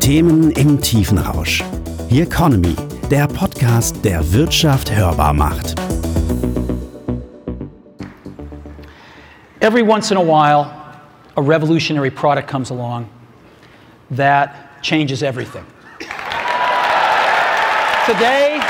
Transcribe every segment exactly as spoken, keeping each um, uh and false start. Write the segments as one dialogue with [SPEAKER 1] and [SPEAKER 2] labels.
[SPEAKER 1] Themen im Tiefenrausch. The Economy, der Podcast, der Wirtschaft hörbar macht.
[SPEAKER 2] Every once in a while, a revolutionary product comes along that changes everything. Today,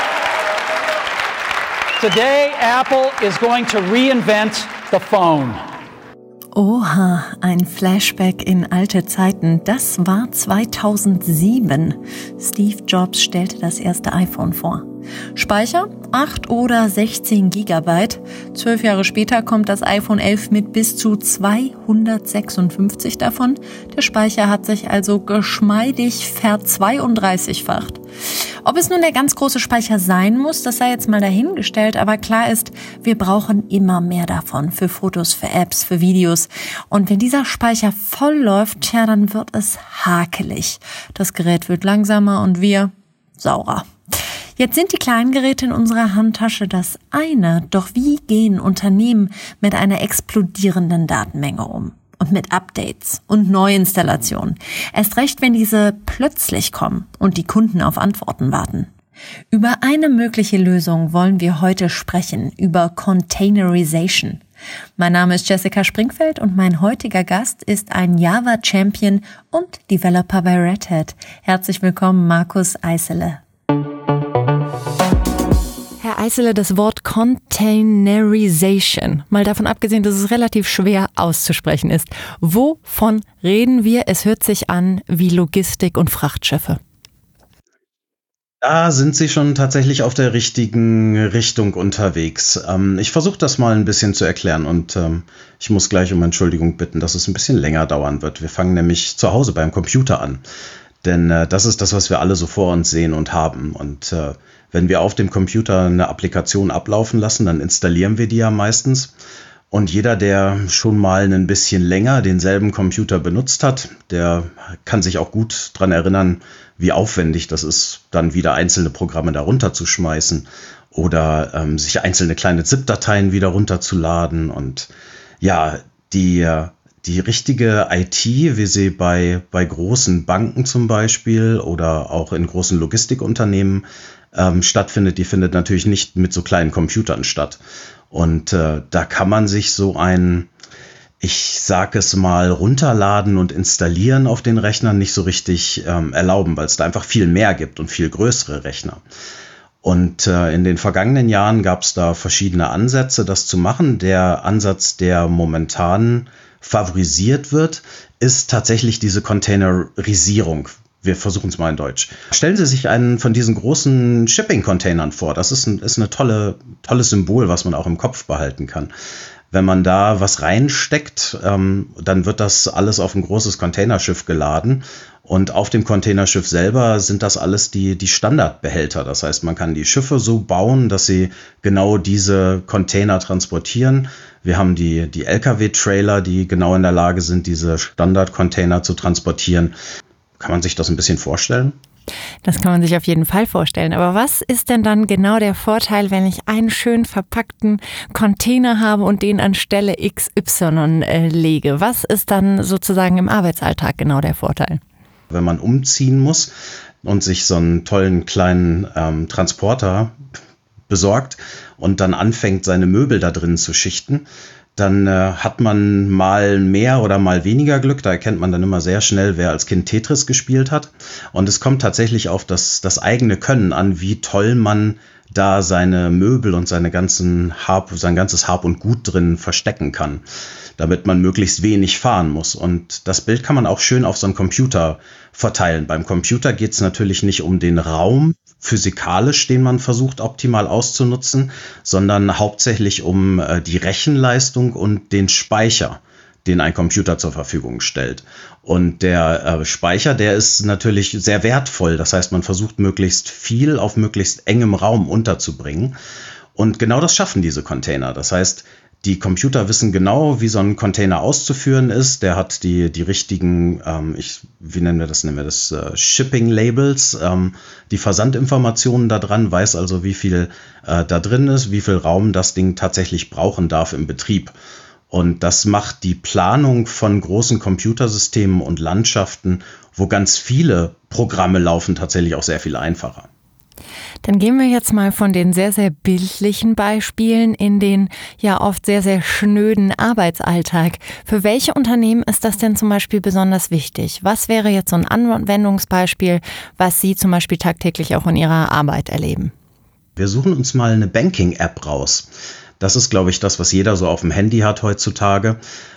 [SPEAKER 2] today, Apple is going to reinvent the phone.
[SPEAKER 3] Oha, ein Flashback in alte Zeiten. Das war zweitausendsieben. Steve Jobs stellte das erste iPhone vor. Speicher acht oder sechzehn Gigabyte. Zwölf Jahre später kommt das iPhone elf mit bis zu zweihundertsechsundfünfzig davon. Der Speicher hat sich also geschmeidig verzweiunddreißigfacht. Ob es nun der ganz große Speicher sein muss, das sei jetzt mal dahingestellt, aber klar ist, wir brauchen immer mehr davon für Fotos, für Apps, für Videos. Und wenn dieser Speicher voll läuft, tja, dann wird es hakelig. Das Gerät wird langsamer und wir saurer. Jetzt sind die kleinen Geräte in unserer Handtasche das eine, doch wie gehen Unternehmen mit einer explodierenden Datenmenge um? Und mit Updates und Neuinstallationen. Erst recht, wenn diese plötzlich kommen und die Kunden auf Antworten warten. Über eine mögliche Lösung wollen wir heute sprechen, über Containerization. Mein Name ist Jessica Springfeld und mein heutiger Gast ist ein Java-Champion und Developer bei Red Hat. Herzlich willkommen, Markus Eisele. Herr Eisele, das Wort Containerization, mal davon abgesehen, dass es relativ schwer auszusprechen ist. Wovon reden wir? Es hört sich an wie Logistik und Frachtschiffe.
[SPEAKER 4] Da sind Sie schon tatsächlich auf der richtigen Richtung unterwegs. Ähm, ich versuche das mal ein bisschen zu erklären und ähm, ich muss gleich um Entschuldigung bitten, dass es ein bisschen länger dauern wird. Wir fangen nämlich zu Hause beim Computer an. Denn äh, das ist das, was wir alle so vor uns sehen und haben. Und äh, wenn wir auf dem Computer eine Applikation ablaufen lassen, dann installieren wir die ja meistens. Und jeder, der schon mal ein bisschen länger denselben Computer benutzt hat, der kann sich auch gut dran erinnern, wie aufwendig das ist, dann wieder einzelne Programme da runterzuschmeißen oder ähm, sich einzelne kleine ZIP-Dateien wieder runterzuladen. Und ja, die... Die richtige I T, wie sie bei, bei großen Banken zum Beispiel oder auch in großen Logistikunternehmen ähm, stattfindet, die findet natürlich nicht mit so kleinen Computern statt. Und äh, da kann man sich so ein, ich sage es mal, runterladen und installieren auf den Rechnern nicht so richtig ähm, erlauben, weil es da einfach viel mehr gibt und viel größere Rechner. Und äh, in den vergangenen Jahren gab es da verschiedene Ansätze, das zu machen. Der Ansatz, der momentan favorisiert wird, ist tatsächlich diese Containerisierung. Wir versuchen es mal in Deutsch. Stellen Sie sich einen von diesen großen Shipping-Containern vor. Das ist ein, ist eine tolle, tolles Symbol, was man auch im Kopf behalten kann. Wenn man da was reinsteckt, ähm, dann wird das alles auf ein großes Containerschiff geladen. Und auf dem Containerschiff selber sind das alles die, die Standardbehälter. Das heißt, man kann die Schiffe so bauen, dass sie genau diese Container transportieren. Wir haben die, die L K W-Trailer, die genau in der Lage sind, diese Standard-Container zu transportieren. Kann man sich das ein bisschen vorstellen?
[SPEAKER 3] Das kann man sich auf jeden Fall vorstellen. Aber was ist denn dann genau der Vorteil, wenn ich einen schön verpackten Container habe und den an Stelle X Y äh, lege? Was ist dann sozusagen im Arbeitsalltag genau der Vorteil?
[SPEAKER 4] Wenn man umziehen muss und sich so einen tollen kleinen ähm, Transporter besorgt und dann anfängt, seine Möbel da drin zu schichten, dann äh, hat man mal mehr oder mal weniger Glück. Da erkennt man dann immer sehr schnell, wer als Kind Tetris gespielt hat. Und es kommt tatsächlich auf das, das eigene Können an, wie toll man da seine Möbel und seine ganzen Hab, sein ganzes Hab und Gut drin verstecken kann, damit man möglichst wenig fahren muss. Und das Bild kann man auch schön auf so einen Computer verteilen. Beim Computer geht es natürlich nicht um den Raum physikalisch, den man versucht optimal auszunutzen, sondern hauptsächlich um äh, die Rechenleistung und den Speicher, den ein Computer zur Verfügung stellt. Und der äh, Speicher, der ist natürlich sehr wertvoll. Das heißt, man versucht möglichst viel auf möglichst engem Raum unterzubringen. Und genau das schaffen diese Container. Das heißt, die Computer wissen genau, wie so ein Container auszuführen ist. Der hat die, die richtigen, ähm, ich, wie nennen wir das, nennen wir das äh, Shipping-Labels, ähm, die Versandinformationen da dran, weiß also, wie viel äh, da drin ist, wie viel Raum das Ding tatsächlich brauchen darf im Betrieb. Und das macht die Planung von großen Computersystemen und Landschaften, wo ganz viele Programme laufen, tatsächlich auch sehr viel einfacher.
[SPEAKER 3] Dann gehen wir jetzt mal von den sehr, sehr bildlichen Beispielen in den ja oft sehr, sehr schnöden Arbeitsalltag. Für welche Unternehmen ist das denn zum Beispiel besonders wichtig? Was wäre jetzt so ein Anwendungsbeispiel, was Sie zum Beispiel tagtäglich auch in Ihrer Arbeit erleben?
[SPEAKER 4] Wir suchen uns mal eine Banking-App raus. Das ist, glaube ich, das, was jeder so auf dem Handy hat heutzutage.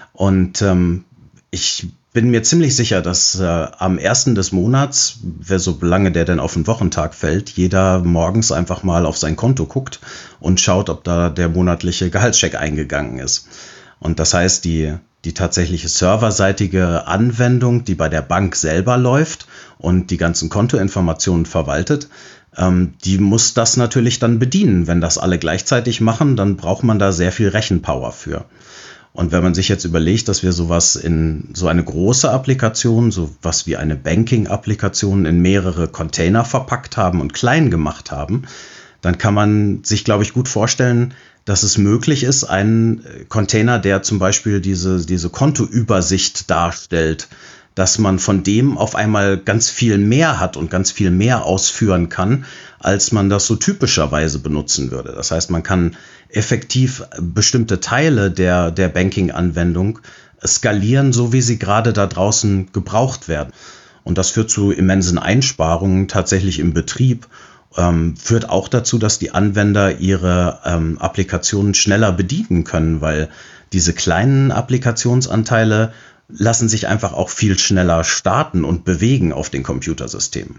[SPEAKER 4] Und ähm, ich bin mir ziemlich sicher, dass äh, am ersten des Monats, wer so lange der denn auf den Wochentag fällt, jeder morgens einfach mal auf sein Konto guckt und schaut, ob da der monatliche Gehaltscheck eingegangen ist. Und das heißt, die, die tatsächliche serverseitige Anwendung, die bei der Bank selber läuft und die ganzen Kontoinformationen verwaltet, ähm, die muss das natürlich dann bedienen. Wenn das alle gleichzeitig machen, dann braucht man da sehr viel Rechenpower für. Und wenn man sich jetzt überlegt, dass wir sowas in so eine große Applikation, sowas wie eine Banking-Applikation in mehrere Container verpackt haben und klein gemacht haben, dann kann man sich, glaube ich, gut vorstellen, dass es möglich ist, einen Container, der zum Beispiel diese, diese Kontoübersicht darstellt, dass man von dem auf einmal ganz viel mehr hat und ganz viel mehr ausführen kann, als man das so typischerweise benutzen würde. Das heißt, man kann effektiv bestimmte Teile der, der Banking-Anwendung skalieren, so wie sie gerade da draußen gebraucht werden. Und das führt zu immensen Einsparungen tatsächlich im Betrieb, ähm, führt auch dazu, dass die Anwender ihre ähm, Applikationen schneller bedienen können, weil diese kleinen Applikationsanteile lassen sich einfach auch viel schneller starten und bewegen auf den Computersystemen.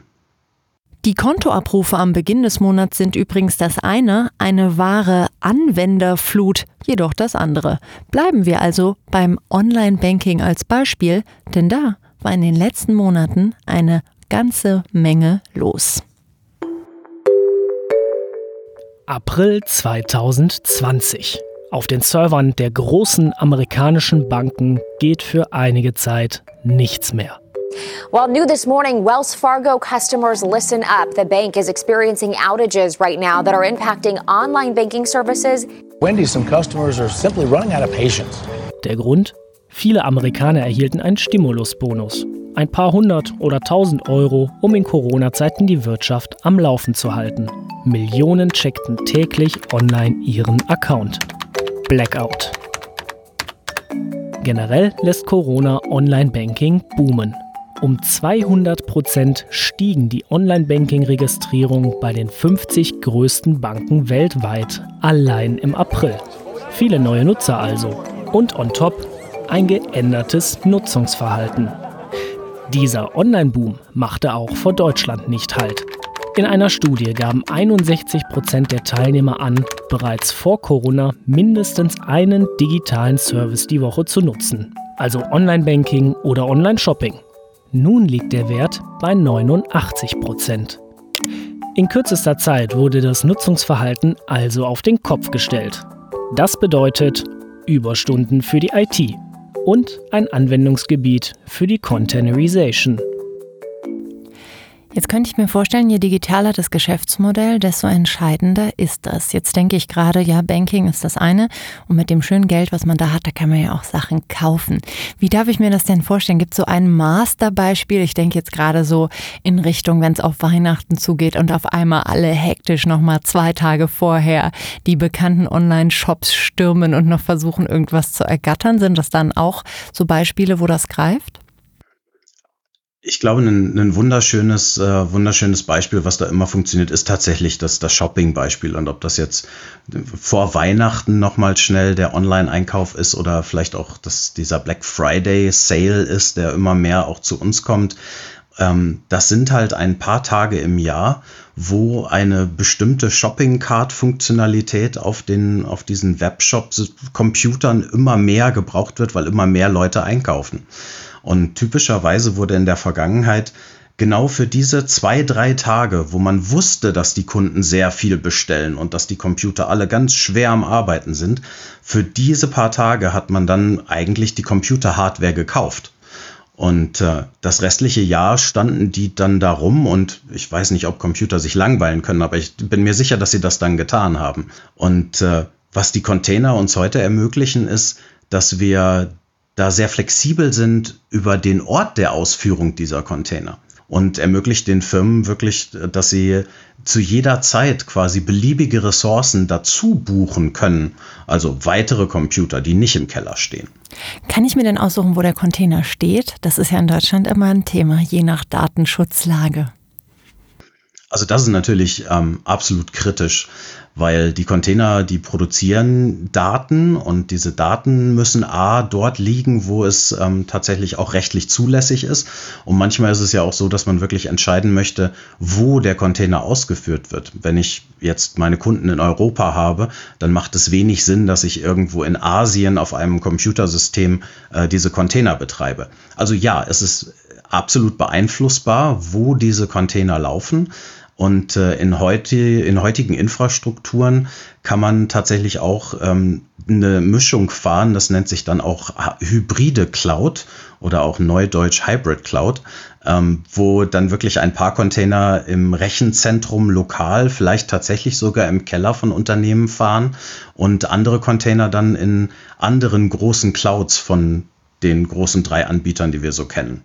[SPEAKER 3] Die Kontoabrufe am Beginn des Monats sind übrigens das eine, eine wahre Anwenderflut, jedoch das andere. Bleiben wir also beim Online-Banking als Beispiel, denn da war in den letzten Monaten eine ganze Menge los.
[SPEAKER 5] April zweitausendzwanzig. Auf den Servern der großen amerikanischen Banken geht für einige Zeit nichts mehr.
[SPEAKER 6] Well, new this morning, Wells Fargo customers listen up. The bank is experiencing outages right now that are impacting online banking services.
[SPEAKER 7] Wendy, some customers are simply running out of patience.
[SPEAKER 5] Der Grund? Viele Amerikaner erhielten einen Stimulusbonus. Ein paar hundert oder tausend Euro, um in Corona-Zeiten die Wirtschaft am Laufen zu halten. Millionen checkten täglich online ihren Account. Blackout. Generell lässt Corona Online-Banking boomen. Um zweihundert Prozent stiegen die Online-Banking-Registrierungen bei den fünfzig größten Banken weltweit allein im April. Viele neue Nutzer also. Und on top ein geändertes Nutzungsverhalten. Dieser Online-Boom machte auch vor Deutschland nicht Halt. In einer Studie gaben einundsechzig Prozent der Teilnehmer an, bereits vor Corona mindestens einen digitalen Service die Woche zu nutzen. Also Online-Banking oder Online-Shopping. Nun liegt der Wert bei neunundachtzig Prozent. In kürzester Zeit wurde das Nutzungsverhalten also auf den Kopf gestellt. Das bedeutet Überstunden für die I T und ein Anwendungsgebiet für die Containerization.
[SPEAKER 3] Jetzt könnte ich mir vorstellen, je digitaler das Geschäftsmodell, desto entscheidender ist das. Jetzt denke ich gerade, ja, Banking ist das eine und mit dem schönen Geld, was man da hat, da kann man ja auch Sachen kaufen. Wie darf ich mir das denn vorstellen? Gibt es so ein Masterbeispiel? Ich denke jetzt gerade so in Richtung, wenn es auf Weihnachten zugeht und auf einmal alle hektisch nochmal zwei Tage vorher die bekannten Online-Shops stürmen und noch versuchen, irgendwas zu ergattern. Sind das dann auch so Beispiele, wo das greift?
[SPEAKER 4] Ich glaube, ein, ein wunderschönes, äh, wunderschönes Beispiel, was da immer funktioniert, ist tatsächlich das, das Shopping-Beispiel. Und ob das jetzt vor Weihnachten nochmal schnell der Online-Einkauf ist oder vielleicht auch das, dieser Black Friday-Sale ist, der immer mehr auch zu uns kommt. Ähm, das sind halt ein paar Tage im Jahr, wo eine bestimmte Shopping-Cart-Funktionalität auf den, auf diesen Webshop-Computern immer mehr gebraucht wird, weil immer mehr Leute einkaufen. Und typischerweise wurde in der Vergangenheit genau für diese zwei, drei Tage, wo man wusste, dass die Kunden sehr viel bestellen und dass die Computer alle ganz schwer am Arbeiten sind, für diese paar Tage hat man dann eigentlich die Computer-Hardware gekauft. Und äh, das restliche Jahr standen die dann da rum und ich weiß nicht, ob Computer sich langweilen können, aber ich bin mir sicher, dass sie das dann getan haben. Und äh, was die Container uns heute ermöglichen, ist, dass wir da sehr flexibel sind über den Ort der Ausführung dieser Container und ermöglicht den Firmen wirklich, dass sie zu jeder Zeit quasi beliebige Ressourcen dazu buchen können, also weitere Computer, die nicht im Keller stehen.
[SPEAKER 3] Kann ich mir denn aussuchen, wo der Container steht? Das ist ja in Deutschland immer ein Thema, je nach Datenschutzlage.
[SPEAKER 4] Also das ist natürlich ähm, absolut kritisch, weil die Container, die produzieren Daten und diese Daten müssen a, dort liegen, wo es ähm, tatsächlich auch rechtlich zulässig ist. Und manchmal ist es ja auch so, dass man wirklich entscheiden möchte, wo der Container ausgeführt wird. Wenn ich jetzt meine Kunden in Europa habe, dann macht es wenig Sinn, dass ich irgendwo in Asien auf einem Computersystem äh, diese Container betreibe. Also ja, es ist absolut beeinflussbar, wo diese Container laufen. Und äh, in, heute, in heutigen Infrastrukturen kann man tatsächlich auch ähm, eine Mischung fahren, das nennt sich dann auch hybride Cloud oder auch neudeutsch Hybrid Cloud, ähm, wo dann wirklich ein paar Container im Rechenzentrum lokal, vielleicht tatsächlich sogar im Keller von Unternehmen fahren und andere Container dann in anderen großen Clouds von den großen drei Anbietern, die wir so kennen.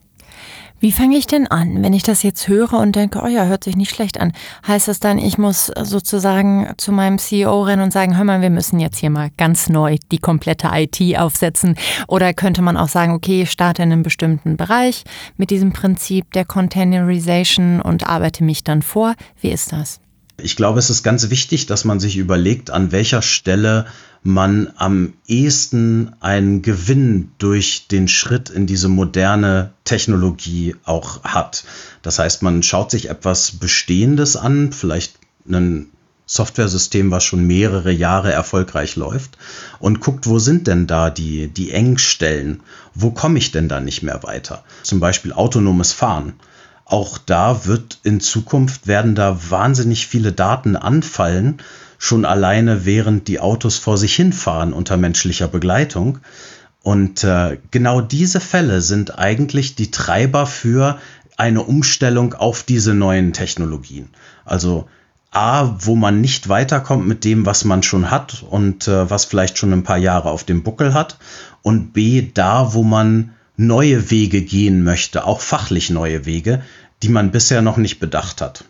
[SPEAKER 3] Wie fange ich denn an, wenn ich das jetzt höre und denke, oh ja, hört sich nicht schlecht an? Heißt das dann, ich muss sozusagen zu meinem C E O rennen und sagen, hör mal, wir müssen jetzt hier mal ganz neu die komplette I T aufsetzen? Oder könnte man auch sagen, okay, ich starte in einem bestimmten Bereich mit diesem Prinzip der Containerization und arbeite mich dann vor? Wie ist das?
[SPEAKER 4] Ich glaube, es ist ganz wichtig, dass man sich überlegt, an welcher Stelle man am ehesten einen Gewinn durch den Schritt in diese moderne Technologie auch hat. Das heißt, man schaut sich etwas Bestehendes an, vielleicht ein Softwaresystem, was schon mehrere Jahre erfolgreich läuft und guckt, wo sind denn da die, die Engstellen? Wo komme ich denn da nicht mehr weiter? Zum Beispiel autonomes Fahren. Auch da wird in Zukunft, werden da wahnsinnig viele Daten anfallen, schon alleine während die Autos vor sich hinfahren unter menschlicher Begleitung. Und äh, genau diese Fälle sind eigentlich die Treiber für eine Umstellung auf diese neuen Technologien. Also A, wo man nicht weiterkommt mit dem, was man schon hat und äh, was vielleicht schon ein paar Jahre auf dem Buckel hat. Und B, da, wo man neue Wege gehen möchte, auch fachlich neue Wege, die man bisher noch nicht bedacht hat.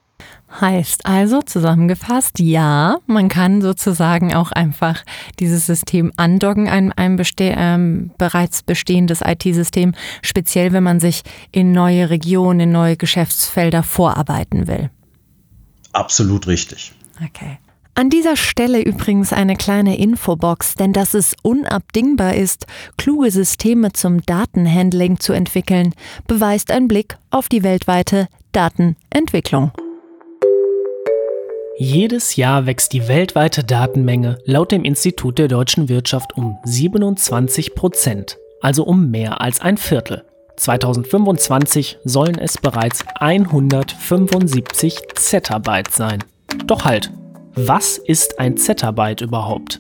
[SPEAKER 3] Heißt also zusammengefasst, ja, man kann sozusagen auch einfach dieses System andocken an ein beste- ähm, bereits bestehendes I T-System, speziell wenn man sich in neue Regionen, in neue Geschäftsfelder vorarbeiten will.
[SPEAKER 4] Absolut richtig.
[SPEAKER 3] Okay. An dieser Stelle übrigens eine kleine Infobox, denn dass es unabdingbar ist, kluge Systeme zum Datenhandling zu entwickeln, beweist ein Blick auf die weltweite Datenentwicklung.
[SPEAKER 5] Jedes Jahr wächst die weltweite Datenmenge laut dem Institut der deutschen Wirtschaft um siebenundzwanzig Prozent, also um mehr als ein Viertel. zweitausendfünfundzwanzig sollen es bereits hundertfünfundsiebzig Zettabyte sein. Doch halt! Was ist ein Zettabyte überhaupt?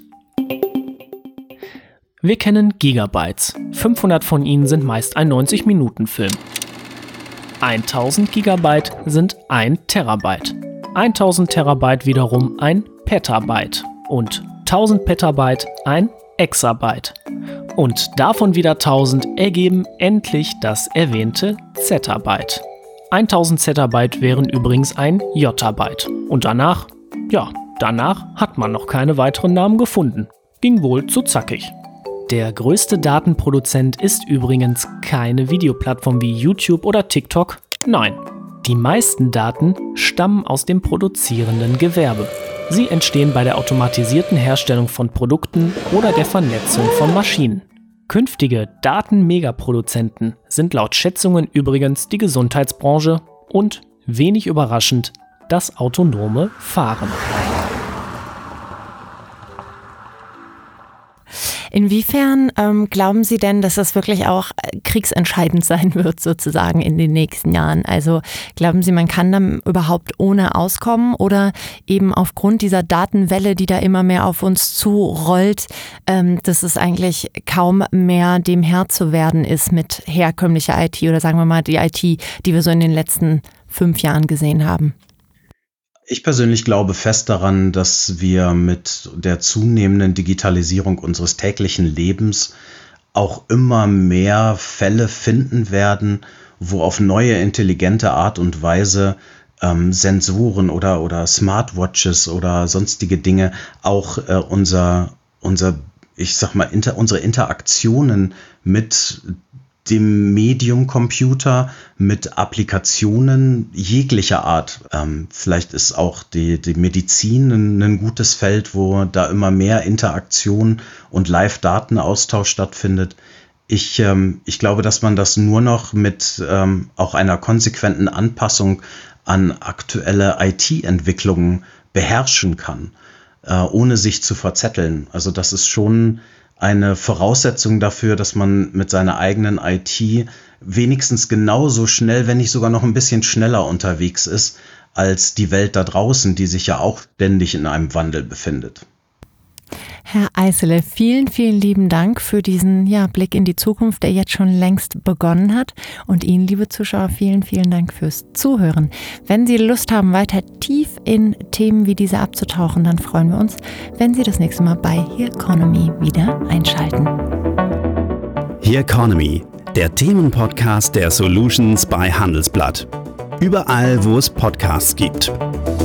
[SPEAKER 5] Wir kennen Gigabytes. fünfhundert von ihnen sind meist ein neunzig-Minuten-Film. tausend Gigabyte sind ein Terabyte. tausend Terabyte wiederum ein Petabyte. Und tausend Petabyte ein Exabyte. Und davon wieder tausend ergeben endlich das erwähnte Zettabyte. tausend Zettabyte wären übrigens ein Yottabyte. Und danach, ja, danach hat man noch keine weiteren Namen gefunden. Ging wohl zu zackig. Der größte Datenproduzent ist übrigens keine Videoplattform wie YouTube oder TikTok. Nein, die meisten Daten stammen aus dem produzierenden Gewerbe. Sie entstehen bei der automatisierten Herstellung von Produkten oder der Vernetzung von Maschinen. Künftige Datenmegaproduzenten sind laut Schätzungen übrigens die Gesundheitsbranche und, wenig überraschend, das autonome Fahren.
[SPEAKER 3] Inwiefern ähm, glauben Sie denn, dass das wirklich auch kriegsentscheidend sein wird, sozusagen in den nächsten Jahren? Also glauben Sie, man kann dann überhaupt ohne auskommen oder eben aufgrund dieser Datenwelle, die da immer mehr auf uns zurollt, ähm, dass es eigentlich kaum mehr dem Herr zu werden ist mit herkömmlicher I T oder sagen wir mal die I T, die wir so in den letzten fünf Jahren gesehen haben?
[SPEAKER 4] Ich persönlich glaube fest daran, dass wir mit der zunehmenden Digitalisierung unseres täglichen Lebens auch immer mehr Fälle finden werden, wo auf neue, intelligente Art und Weise ähm, Sensoren oder, oder Smartwatches oder sonstige Dinge auch äh, unser, unser, ich sag mal, inter, unsere Interaktionen mit dem Medium Computer, mit Applikationen jeglicher Art. Ähm, vielleicht ist auch die, die Medizin ein, ein gutes Feld, wo da immer mehr Interaktion und Live-Datenaustausch stattfindet. Ich, ähm, ich glaube, dass man das nur noch mit ähm, auch einer konsequenten Anpassung an aktuelle I T-Entwicklungen beherrschen kann, äh, ohne sich zu verzetteln. Also das ist schon eine Voraussetzung dafür, dass man mit seiner eigenen I T wenigstens genauso schnell, wenn nicht sogar noch ein bisschen schneller unterwegs ist, als die Welt da draußen, die sich ja auch ständig in einem Wandel befindet.
[SPEAKER 3] Herr Eisele, vielen, vielen lieben Dank für diesen ja, Blick in die Zukunft, der jetzt schon längst begonnen hat. Und Ihnen, liebe Zuschauer, vielen, vielen Dank fürs Zuhören. Wenn Sie Lust haben, weiter tief in Themen wie diese abzutauchen, dann freuen wir uns, wenn Sie das nächste Mal bei Here Economy wieder einschalten.
[SPEAKER 1] Here Economy, der Themenpodcast der Solutions bei Handelsblatt. Überall, wo es Podcasts gibt.